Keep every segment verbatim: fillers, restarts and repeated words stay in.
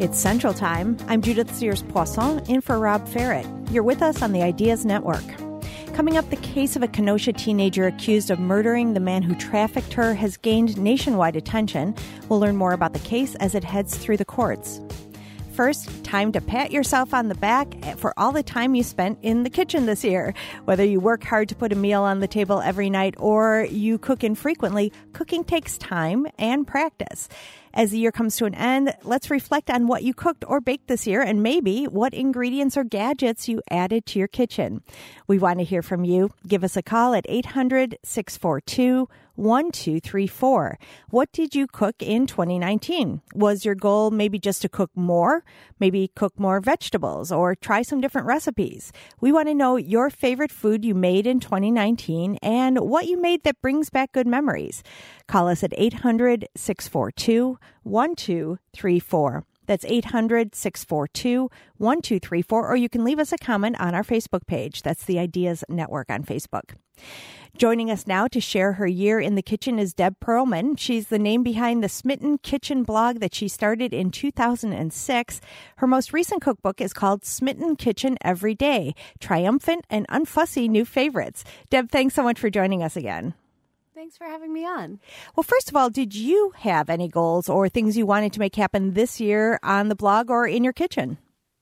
It's Central Time. I'm Judith Sears-Poisson, in for Rob Ferret. You're with us on the Ideas Network. Coming up, the case of a Kenosha teenager accused of murdering the man who trafficked her has gained nationwide attention. We'll learn more about the case as it heads through the courts. First, time to pat yourself on the back for all the time you spent in the kitchen this year. Whether you work hard to put a meal on the table every night or you cook infrequently, cooking takes time and practice. As the year comes to an end, let's reflect on what you cooked or baked this year and maybe what ingredients or gadgets you added to your kitchen. We want to hear from you. Give us a call at eight hundred, six four two, one two three four. What did you cook in twenty nineteen? Was your goal maybe just to cook more? Maybe cook more vegetables or try some different recipes? We want to know your favorite food you made in twenty nineteen and what you made that brings back good memories. Call us at eight hundred, six four two, one two three four. That's eight hundred, six four two, one two three four, or you can leave us a comment on our Facebook page. That's the Ideas Network on Facebook. Joining us now to share her year in the kitchen is Deb Perlman. She's the name behind the Smitten Kitchen blog that she started in two thousand six. Her most recent cookbook is called Smitten Kitchen Every Day, Triumphant and Unfussy New Favorites. Deb, thanks so much for joining us again. Thanks for having me on. Well, first of all, did you have any goals or things you wanted to make happen this year on the blog or in your kitchen?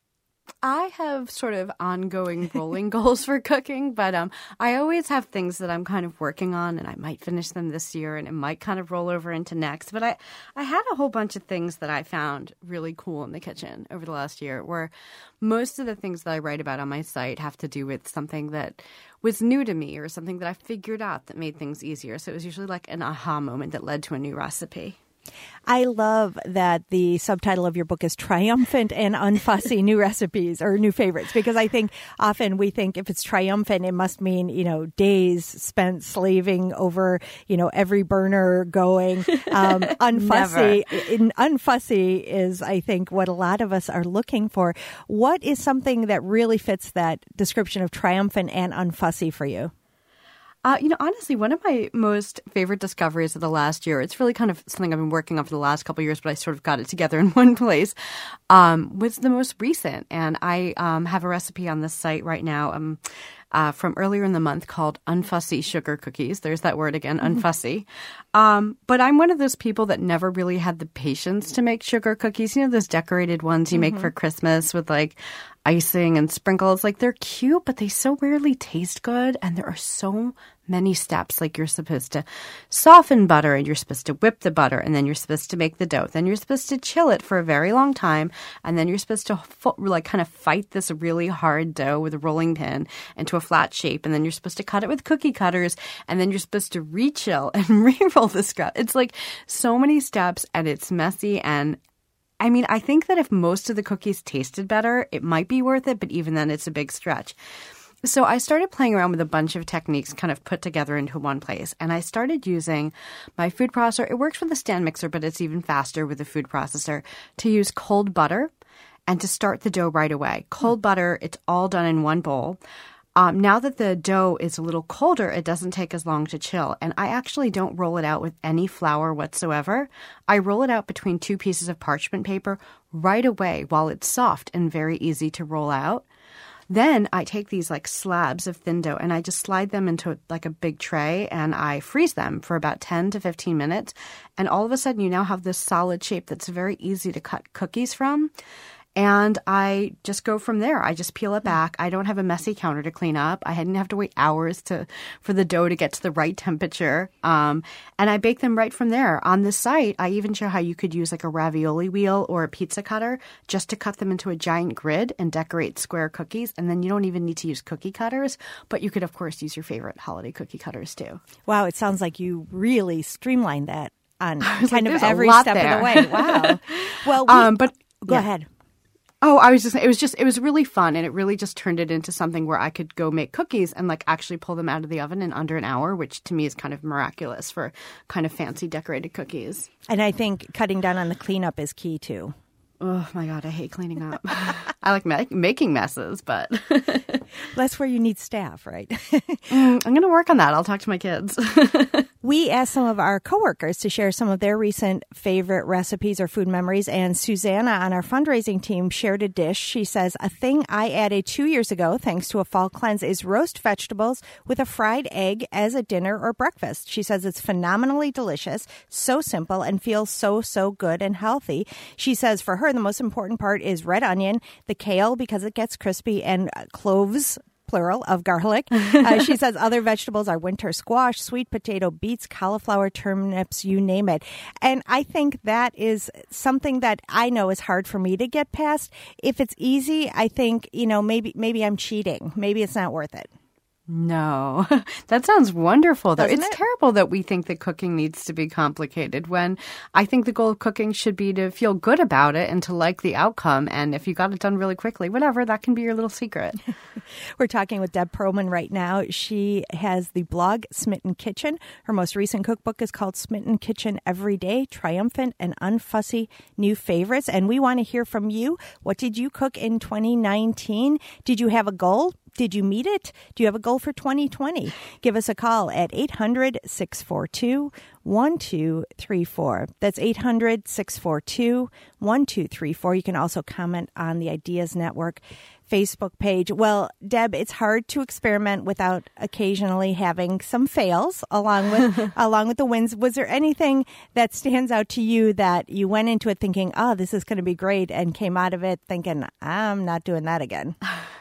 I have sort of ongoing rolling goals for cooking, but um, I always have things that I'm kind of working on, and I might finish them this year, and it might kind of roll over into next. But I, I had a whole bunch of things that I found really cool in the kitchen over the last year, where most of the things that I write about on my site have to do with something that was new to me or something that I figured out that made things easier. So it was usually like an aha moment that led to a new recipe. I love that the subtitle of your book is Triumphant and Unfussy New Recipes or New Favorites, because I think often we think if it's triumphant, it must mean, you know, days spent slaving over, you know, every burner going. Um, unfussy, in, unfussy is, I think, what a lot of us are looking for. What is something that really fits that description of triumphant and unfussy for you? Uh, you know, honestly, one of my most favorite discoveries of the last year, it's really kind of something I've been working on for the last couple of years, but I sort of got it together in one place, um, was the most recent. And I um, have a recipe on this site right now um, uh, from earlier in the month called Unfussy Sugar Cookies. There's that word again, unfussy. Um, but I'm one of those people that never really had the patience to make sugar cookies. You know, those decorated ones you mm-hmm. make for Christmas with like icing and sprinkles. Like, they're cute, but they so rarely taste good. And there are so many steps. Like, you're supposed to soften butter, and you're supposed to whip the butter, and then you're supposed to make the dough. Then you're supposed to chill it for a very long time, and then you're supposed to fo- like kind of fight this really hard dough with a rolling pin into a flat shape, and then you're supposed to cut it with cookie cutters, and then you're supposed to re-chill and re-roll the scrap. It's like so many steps, and it's messy. And I mean, I think that if most of the cookies tasted better, it might be worth it, but even then it's a big stretch. So I started playing around with a bunch of techniques kind of put together into one place. And I started using my food processor. It works with a stand mixer, but it's even faster with a food processor, to use cold butter and to start the dough right away. Cold mm. butter, it's all done in one bowl. Um, now that the dough is a little colder, it doesn't take as long to chill. And I actually don't roll it out with any flour whatsoever. I roll it out between two pieces of parchment paper right away while it's soft and very easy to roll out. Then I take these like slabs of thin dough and I just slide them into like a big tray, and I freeze them for about ten to fifteen minutes. And all of a sudden you now have this solid shape that's very easy to cut cookies from. And I just go from there. I just peel it back. I don't have a messy counter to clean up. I didn't have to wait hours to for the dough to get to the right temperature. Um, and I bake them right from there. On the site, I even show how you could use like a ravioli wheel or a pizza cutter just to cut them into a giant grid and decorate square cookies. And then you don't even need to use cookie cutters, but you could, of course, use your favorite holiday cookie cutters too. Wow, it sounds like you really streamlined that on kind like, of every step there. of the way. Wow. Well, we, um, but go yeah. ahead. Oh, I was just, it was just, it was really fun, and it really just turned it into something where I could go make cookies and like actually pull them out of the oven in under an hour, which to me is kind of miraculous for kind of fancy decorated cookies. And I think cutting down on the cleanup is key too. Oh, my God, I hate cleaning up. I like ma- making messes, but... That's where you need staff, right? mm, I'm going to work on that. I'll talk to my kids. We asked some of our coworkers to share some of their recent favorite recipes or food memories, and Susanna on our fundraising team shared a dish. She says, a thing I added two years ago, thanks to a fall cleanse, is roast vegetables with a fried egg as a dinner or breakfast. She says it's phenomenally delicious, so simple, and feels so, so good and healthy. She says for her, the most important part is red onion, the kale because it gets crispy, and cloves, plural, of garlic. Uh, she says other vegetables are winter squash, sweet potato, beets, cauliflower, turnips, you name it. And I think that is something that I know is hard for me to get past. If it's easy, I think, you know, maybe maybe I'm cheating. Maybe it's not worth it. No, that sounds wonderful, though. Doesn't it's it? terrible that we think that cooking needs to be complicated when I think the goal of cooking should be to feel good about it and to like the outcome. And if you got it done really quickly, whatever, that can be your little secret. We're talking with Deb Perlman right now. She has the blog Smitten Kitchen. Her most recent cookbook is called Smitten Kitchen Every Day, Triumphant and Unfussy New Favorites. And we want to hear from you. What did you cook in twenty nineteen? Did you have a goal? Did you meet it? Do you have a goal for twenty twenty? Give us a call at eight hundred, six four two, one two three four. That's eight hundred, six four two, one two three four. You can also comment on the Ideas Network Facebook page. Well, Deb, it's hard to experiment without occasionally having some fails along with along with the wins. Was there anything that stands out to you that you went into it thinking, oh, this is going to be great, and came out of it thinking, I'm not doing that again?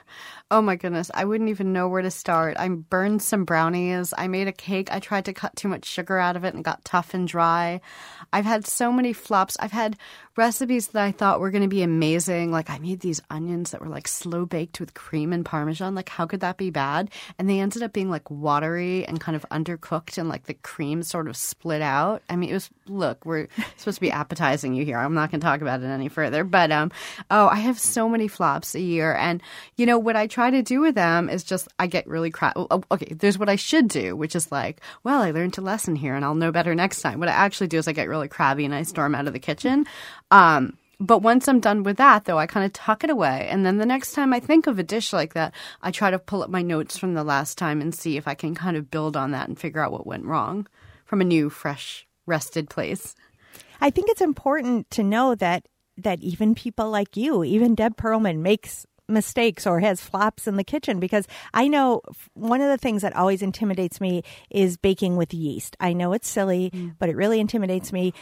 Oh my goodness, I wouldn't even know where to start. I burned some brownies. I made a cake. I tried to cut too much sugar out of it and got tough and dry. I've had so many flops. I've had recipes that I thought were going to be amazing. Like I made these onions that were like slow baked with cream and Parmesan. Like how could that be bad? And they ended up being like watery and kind of undercooked, and like the cream sort of split out. I mean, it was, look, we're supposed to be appetizing you here. I'm not going to talk about it any further. But, um, oh, I have so many flops a year. And, you know, what I try to do with them is just, I get really crap. Oh, okay, there's what I should do, which is like, well, I learned a lesson here and I'll know better next time. What I actually do is I get really crabby and I storm out of the kitchen. Um, but once I'm done with that, though, I kind of tuck it away. And then the next time I think of a dish like that, I try to pull up my notes from the last time and see if I can kind of build on that and figure out what went wrong from a new, fresh, rested place. I think it's important to know that that even people like you, even Deb Perlman, makes mistakes or has flops in the kitchen, because I know one of the things that always intimidates me is baking with yeast. I know it's silly, mm. but it really intimidates me.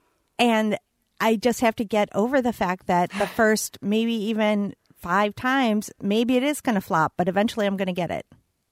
And I just have to get over the fact that the first maybe even five times, maybe it is going to flop, but eventually I'm going to get it.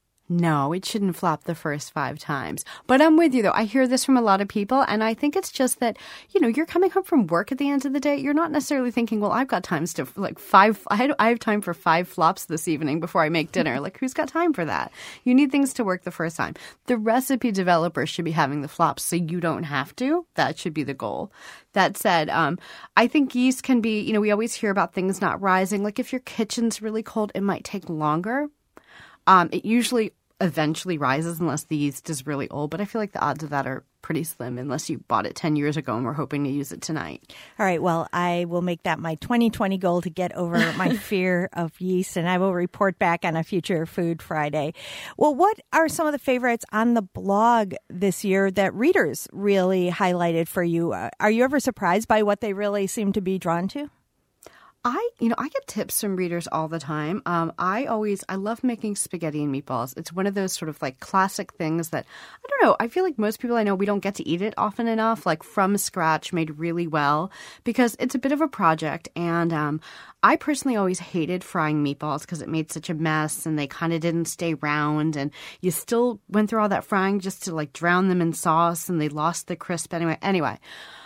No, it shouldn't flop the first five times. But I'm with you, though. I hear this from a lot of people, and I think it's just that, you know, you're coming home from work at the end of the day. You're not necessarily thinking, well, I've got times to, like, five, I, had, I have time for five flops this evening before I make dinner. Like, who's got time for that? You need things to work the first time. The recipe developer should be having the flops so you don't have to. That should be the goal. That said, um, I think yeast can be, you know, we always hear about things not rising. Like, if your kitchen's really cold, it might take longer. Um, it usually eventually rises unless the yeast is really old, but I feel like the odds of that are pretty slim unless you bought it ten years ago and we're hoping to use it tonight. All right, well, I will make that my twenty twenty goal to get over my fear of yeast, and I will report back on a future Food Friday. Well, what are some of the favorites on the blog this year that readers really highlighted for you? Uh, are you ever surprised by what they really seem to be drawn to? I, you know, I get tips from readers all the time. Um, I always, I love making spaghetti and meatballs. It's one of those sort of like classic things that, I don't know, I feel like most people I know, we don't get to eat it often enough, like from scratch, made really well, because it's a bit of a project. And um, I personally always hated frying meatballs because it made such a mess and they kind of didn't stay round. And you still went through all that frying just to like drown them in sauce, and they lost the crisp anyway. Anyway.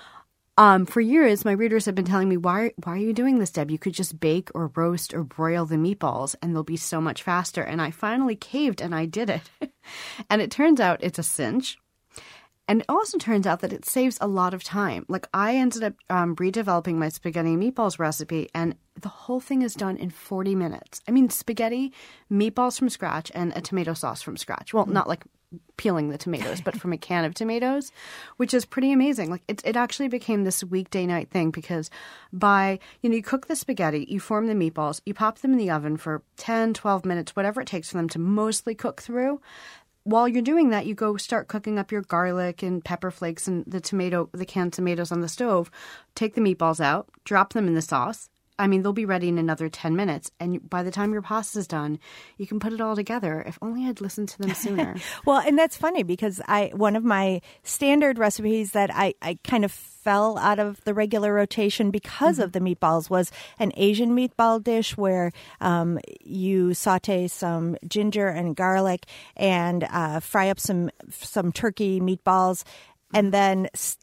Um, for years, my readers have been telling me, why, why are you doing this, Deb? You could just bake or roast or broil the meatballs and they'll be so much faster. And I finally caved and I did it. And it turns out it's a cinch. And it also turns out that it saves a lot of time. Like I ended up um, redeveloping my spaghetti and meatballs recipe, and the whole thing is done in forty minutes. I mean, spaghetti, meatballs from scratch, and a tomato sauce from scratch. Well, mm-hmm. not like peeling the tomatoes, but from a can of tomatoes, which is pretty amazing. Like it, it actually became this weekday night thing because by, you know, you cook the spaghetti, you form the meatballs, you pop them in the oven for ten, twelve minutes, whatever it takes for them to mostly cook through. While you're doing that, you go start cooking up your garlic and pepper flakes and the tomato, the canned tomatoes on the stove. Take the meatballs out, drop them in the sauce. I mean, they'll be ready in another ten minutes. And by the time your pasta's done, you can put it all together. If only I'd listened to them sooner. Well, and that's funny because I one of my standard recipes that I, I kind of fell out of the regular rotation because mm-hmm. of the meatballs was an Asian meatball dish where um, you saute some ginger and garlic and uh, fry up some some turkey meatballs and then st-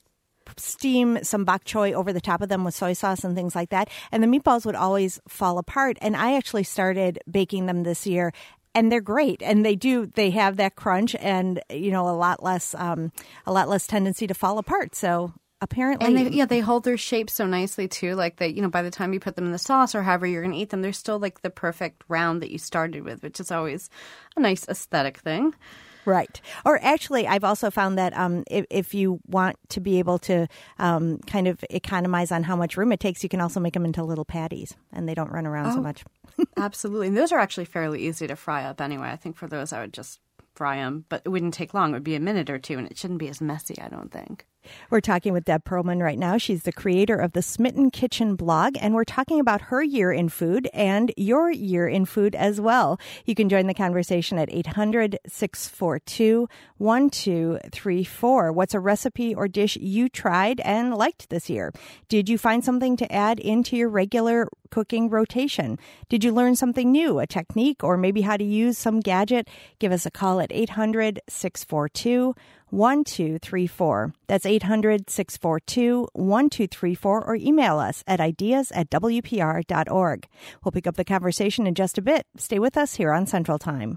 steam some bok choy over the top of them with soy sauce and things like that. And the meatballs would always fall apart. And I actually started baking them this year. And they're great, and they do. They have that crunch, and you know, a lot less, um, a lot less tendency to fall apart. So apparently, and they, yeah, they hold their shape so nicely too. Like they, you know, by the time you put them in the sauce or however you're going to eat them, they're still like the perfect round that you started with, which is always a nice aesthetic thing. Right. Or actually, I've also found that um, if, if you want to be able to um, kind of economize on how much room it takes, you can also make them into little patties, and they don't run around oh, so much. Absolutely. And those are actually fairly easy to fry up anyway. I think for those, I would just fry them, but it wouldn't take long. It would be a minute or two, and it shouldn't be as messy, I don't think. We're talking with Deb Perlman right now. She's the creator of the Smitten Kitchen blog, and we're talking about her year in food and your year in food as well. You can join the conversation at eight hundred, six four two, one two three four. What's a recipe or dish you tried and liked this year? Did you find something to add into your regular cooking rotation? Did you learn something new, a technique, or maybe how to use some gadget? Give us a call at eight hundred, six four two, one two three four. That's eight hundred, six four two, one two three four, or email us at ideas at w p r dot org. We'll pick up the conversation in just a bit. Stay with us here on Central Time.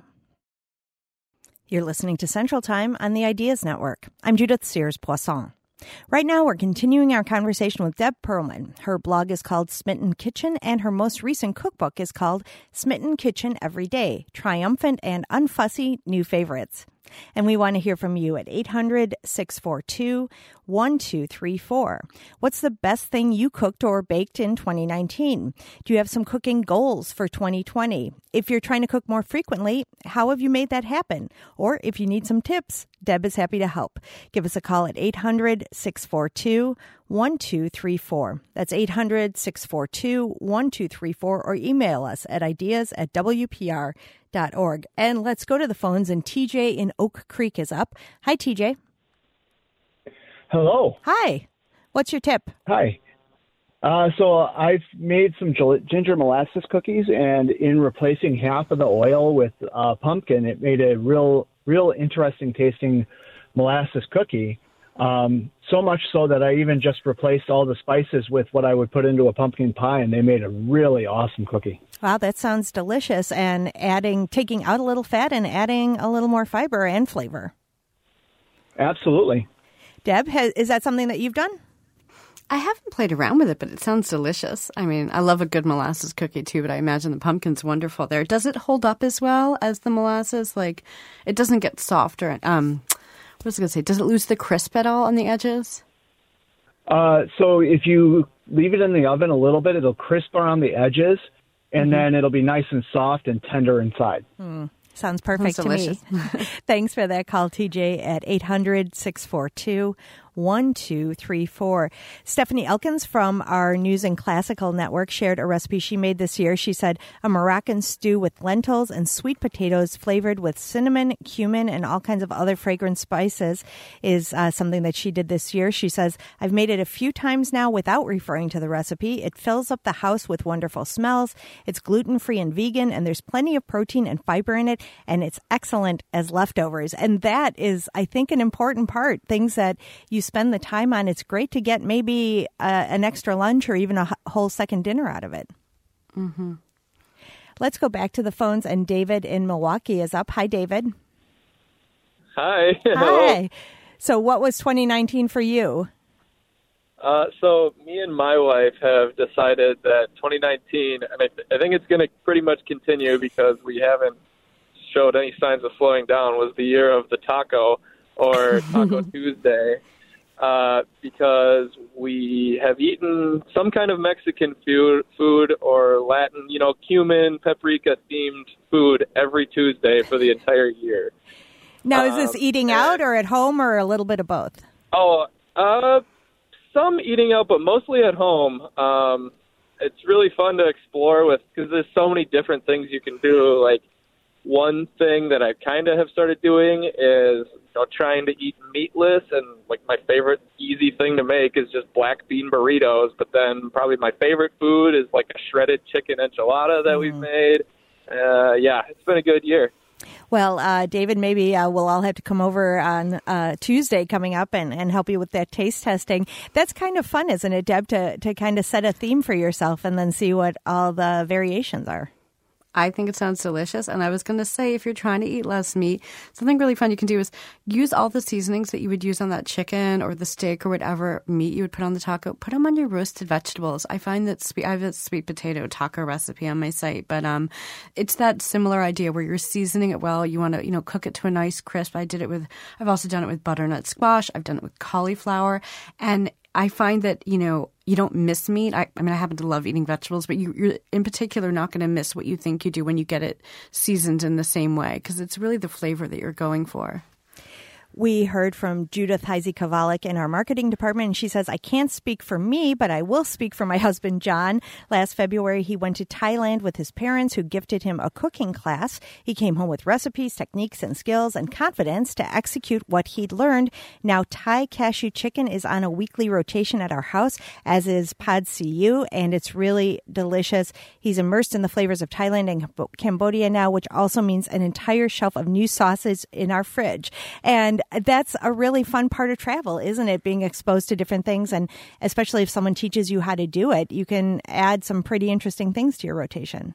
You're listening to Central Time on the Ideas Network. I'm Judith Sears-Poisson. Right now, we're continuing our conversation with Deb Perlman. Her blog is called Smitten Kitchen, and her most recent cookbook is called Smitten Kitchen Every Day, Triumphant and Unfussy New Favorites. And we want to hear from you at eight hundred, six four two, one two three four. What's the best thing you cooked or baked in twenty nineteen? Do you have some cooking goals for twenty twenty? If you're trying to cook more frequently, how have you made that happen? Or if you need some tips, Deb is happy to help. Give us a call at eight hundred, six four two, one two three four. That's eight hundred, six four two, one two three four, or email us at ideas at w p r dot org. And let's go to the phones, and T J in Oak Creek is up. Hi, T J. Hello. Hi. What's your tip? Hi. Uh, so I've made some ginger molasses cookies, and in replacing half of the oil with uh, pumpkin, it made a real, real interesting tasting molasses cookie. Um, so much so that I even just replaced all the spices with what I would put into a pumpkin pie, and they made a really awesome cookie. Wow, that sounds delicious. And adding, taking out a little fat and adding a little more fiber and flavor. Absolutely. Deb, has, is that something that you've done? I haven't played around with it, but it sounds delicious. I mean, I love a good molasses cookie too, but I imagine the pumpkin's wonderful there. Does it hold up as well as the molasses? Like, it doesn't get soft or, um, what was I going to say? Does it lose the crisp at all on the edges? Uh, so if you leave it in the oven a little bit, it'll crisp around the edges, and mm-hmm. then it'll be nice and soft and tender inside. Mm. Sounds perfect to me. Thanks for that call, T J, at eight hundred, six four two, one two three four. Stephanie Elkins from our News and Classical Network shared a recipe she made this year. She said a Moroccan stew with lentils and sweet potatoes flavored with cinnamon, cumin, and all kinds of other fragrant spices is uh, something that she did this year. She says, I've made it a few times now without referring to the recipe. It fills up the house with wonderful smells. It's gluten-free and vegan, and there's plenty of protein and fiber in it, and it's excellent as leftovers. And that is, I think, an important part. Things that you spend the time on, it's great to get maybe uh, an extra lunch or even a h- whole second dinner out of it. Mm-hmm. Let's go back to the phones, and David in Milwaukee is up. Hi, David. Hi. Hi. So what was twenty nineteen for you? Uh, so me and my wife have decided that twenty nineteen, and I, th- I think it's going to pretty much continue because we haven't showed any signs of slowing down was the year of the taco or Taco Tuesday. Uh, because we have eaten some kind of Mexican food, food or Latin, you know, cumin, paprika-themed food every Tuesday for the entire year. Now, is this Um, eating and- out or at home or a little bit of both? Oh, uh, some eating out, but mostly at home. Um, it's really fun to explore with because there's so many different things you can do. Like, one thing that I kind of have started doing is, you know, trying to eat meatless, and like my favorite easy thing to make is just black bean burritos. But then probably my favorite food is like a shredded chicken enchilada that mm. we've made. Uh, yeah, it's been a good year. Well, uh, David, maybe uh, we'll all have to come over on uh, Tuesday coming up and, and help you with that taste testing. That's kind of fun, isn't it, Deb, to, to kind of set a theme for yourself and then see what all the variations are? I think it sounds delicious. And I was going to say, if you're trying to eat less meat, something really fun you can do is use all the seasonings that you would use on that chicken or the steak or whatever meat you would put on the taco. Put them on your roasted vegetables. I find that sweet, I have a sweet potato taco recipe on my site, but um, it's that similar idea where you're seasoning it well. You want to, you know, cook it to a nice crisp. I did it with, I've also done it with butternut squash. I've done it with cauliflower. And I find that, you know, you don't miss meat. I, I mean, I happen to love eating vegetables, but you, you're in particular not going to miss what you think you do when you get it seasoned in the same way, because it's really the flavor that you're going for. We heard from Judith Heisey-Kavalik in our marketing department, and she says, I can't speak for me, but I will speak for my husband, John. Last February, he went to Thailand with his parents, who gifted him a cooking class. He came home with recipes, techniques, and skills and confidence to execute what he'd learned. Now, Thai cashew chicken is on a weekly rotation at our house, as is Pad See Ew, and it's really delicious. He's immersed in the flavors of Thailand and Cambodia now, which also means an entire shelf of new sauces in our fridge. And that's a really fun part of travel, isn't it? Being exposed to different things. And especially if someone teaches you how to do it, you can add some pretty interesting things to your rotation.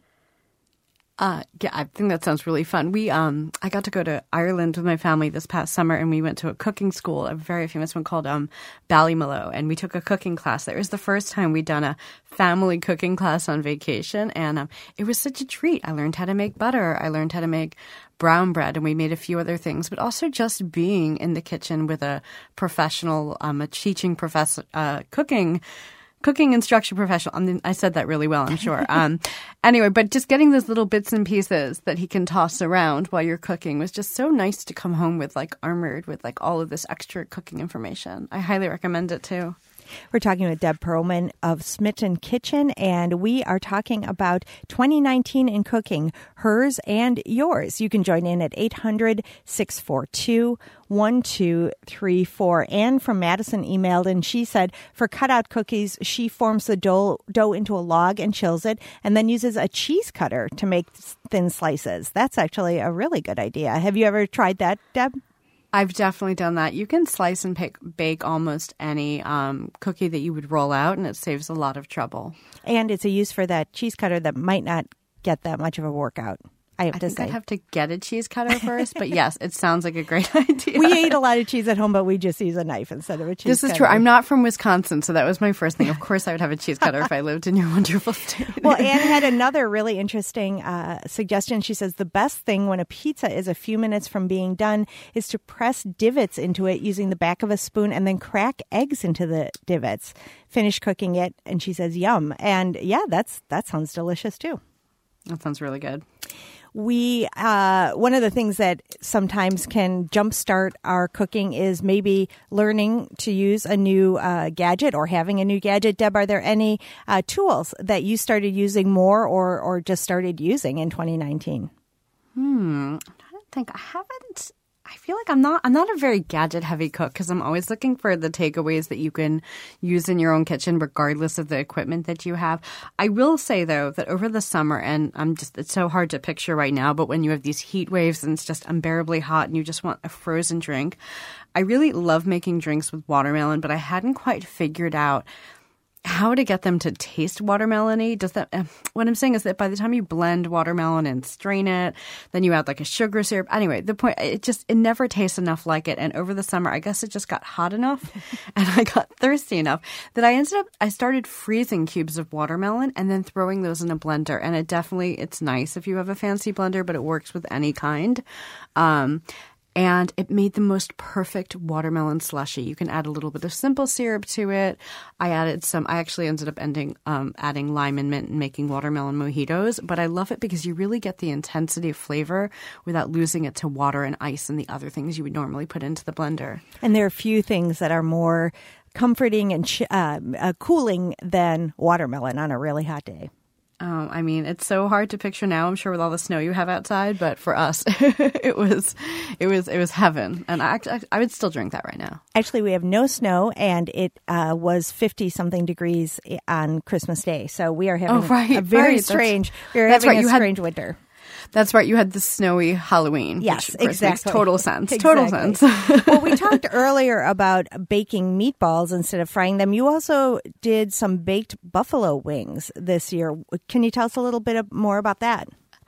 Uh, yeah, I think that sounds really fun. We, um, I got to go to Ireland with my family this past summer, and we went to a cooking school, a very famous one called um, Ballymaloe, and we took a cooking class there. It was the first time we'd done a family cooking class on vacation, and um, it was such a treat. I learned how to make butter. I learned how to make brown bread, and we made a few other things, but also just being in the kitchen with a professional, um, a teaching professor, uh, cooking Cooking instruction professional. I mean, I said that really well, I'm sure. Um, anyway, but just getting those little bits and pieces that he can toss around while you're cooking was just so nice to come home with, like armored with like all of this extra cooking information. I highly recommend it too. We're talking with Deb Perlman of Smitten Kitchen, and we are talking about twenty nineteen in cooking, hers and yours. You can join in at eight hundred, six four two, one two three four. Anne from Madison emailed, and she said for cutout cookies, she forms the dough, dough into a log and chills it, and then uses a cheese cutter to make thin slices. That's actually a really good idea. Have you ever tried that, Deb? I've definitely done that. You can slice and pick, bake almost any um, cookie that you would roll out, and it saves a lot of trouble. And it's a use for that cheese cutter that might not get that much of a workout, I have I to think say. I'd have to get a cheese cutter first, but yes, it sounds like a great idea. We ate a lot of cheese at home, but we just use a knife instead of a cheese This cutter. is true. I'm not from Wisconsin, so that was my first thing. Of course, I would have a cheese cutter if I lived in your wonderful state. Well, Anne had another really interesting uh, suggestion. She says the best thing when a pizza is a few minutes from being done is to press divots into it using the back of a spoon and then crack eggs into the divots. Finish cooking it, and she says, yum. And yeah, that's that sounds delicious too. That sounds really good. We, uh, one of the things that sometimes can jumpstart our cooking is maybe learning to use a new uh, gadget or having a new gadget. Deb, are there any uh, tools that you started using more or, or just started using in twenty nineteen? Hmm. I don't think I haven't. I feel like I'm not I'm not a very gadget heavy cook because I'm always looking for the takeaways that you can use in your own kitchen regardless of the equipment that you have. I will say though that over the summer, and I'm just it's so hard to picture right now, but when you have these heat waves and it's just unbearably hot and you just want a frozen drink, I really love making drinks with watermelon, but I hadn't quite figured out how to get them to taste watermelon-y. Does that, uh, what I'm saying is that by the time you blend watermelon and strain it, then you add like a sugar syrup. Anyway, the point, it just, it never tastes enough like it. And over the summer, I guess it just got hot enough and I got thirsty enough that I ended up, I started freezing cubes of watermelon and then throwing those in a blender. And it definitely, it's nice if you have a fancy blender, but it works with any kind. Um, And it made the most perfect watermelon slushy. You can add a little bit of simple syrup to it. I added some, I actually ended up ending, um, adding lime and mint and making watermelon mojitos. But I love it because you really get the intensity of flavor without losing it to water and ice and the other things you would normally put into the blender. And there are few things that are more comforting and ch- uh, uh, cooling than watermelon on a really hot day. Um, I mean, it's so hard to picture now, I'm sure, with all the snow you have outside. But for us, it was, it was, it was heaven. And I, I, I would still drink that right now. Actually, we have no snow, and it uh, was fifty something degrees on Christmas Day. So we are having oh, right, a very right. strange, that's, we're that's having right. a you strange had, winter. That's right. You had the snowy Halloween. Yes, which, of course, exactly. Makes total sense. Exactly. Total sense. Well, we talked earlier about baking meatballs instead of frying them. You also did some baked buffalo wings this year. Can you tell us a little bit more about that?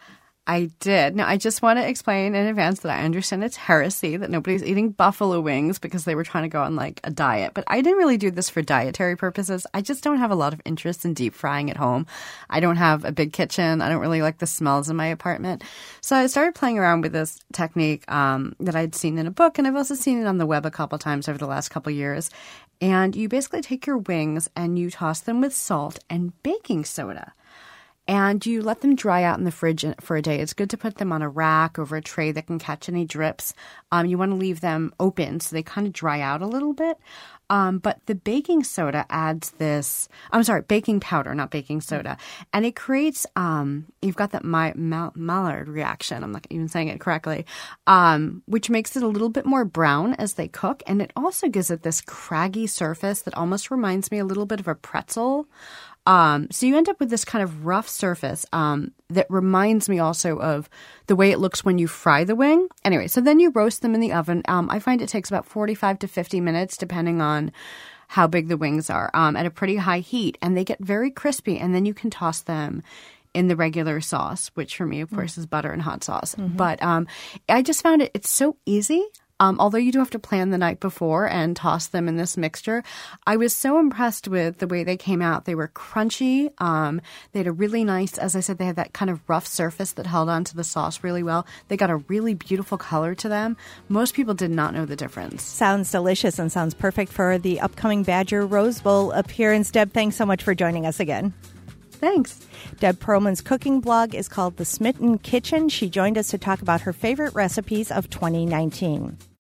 I did. Now, I just want to explain in advance that I understand it's heresy that nobody's eating buffalo wings because they were trying to go on like a diet. But I didn't really do this for dietary purposes. I just don't have a lot of interest in deep frying at home. I don't have a big kitchen. I don't really like the smells in my apartment. So I started playing around with this technique um, that I'd seen in a book, and I've also seen it on the web a couple times over the last couple years. And you basically take your wings and you toss them with salt and baking soda. And you let them dry out in the fridge for a day. It's good to put them on a rack over a tray that can catch any drips. Um, you want to leave them open so they kind of dry out a little bit. Um, but the baking soda adds this, I'm sorry, baking powder, not baking soda. And it creates, um, you've got that my, mal, Maillard reaction. I'm not even saying it correctly, um, which makes it a little bit more brown as they cook. And it also gives it this craggy surface that almost reminds me a little bit of a pretzel. Um, so you end up with this kind of rough surface um, that reminds me also of the way it looks when you fry the wing. Anyway, so then you roast them in the oven. Um, I find it takes about forty-five to fifty minutes, depending on how big the wings are, um, at a pretty high heat. And they get very crispy, and then you can toss them in the regular sauce, which for me, of course, is butter and hot sauce. Mm-hmm. But um, I just found it, it's so easy. Um, although you do have to plan the night before and toss them in this mixture, I was so impressed with the way they came out. They were crunchy. Um, they had a really nice, as I said, they had that kind of rough surface that held onto the sauce really well. They got a really beautiful color to them. Most people did not know the difference. Sounds delicious and sounds perfect for the upcoming Badger Rose Bowl appearance. Deb, thanks so much for joining us again. Thanks. Deb Perlman's cooking blog is called The Smitten Kitchen. She joined us to talk about her favorite recipes of twenty nineteen.